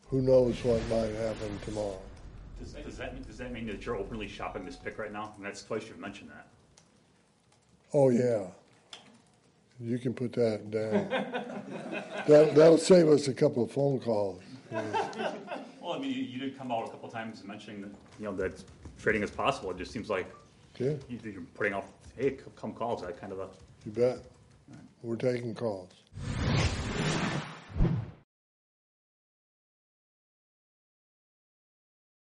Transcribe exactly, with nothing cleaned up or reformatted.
who knows what might happen tomorrow. Does, does that mean, does that mean that you're openly shopping this pick right now? And that's twice you've mentioned that. Oh, yeah. You can put that down. that, that'll save us a couple of phone calls. Yeah. Well, I mean, you, you did come out a couple times mentioning that, you know, that trading is possible. It just seems like Yeah. you, you're putting out, hey, come call. Is that kind of a... You bet. We're taking calls.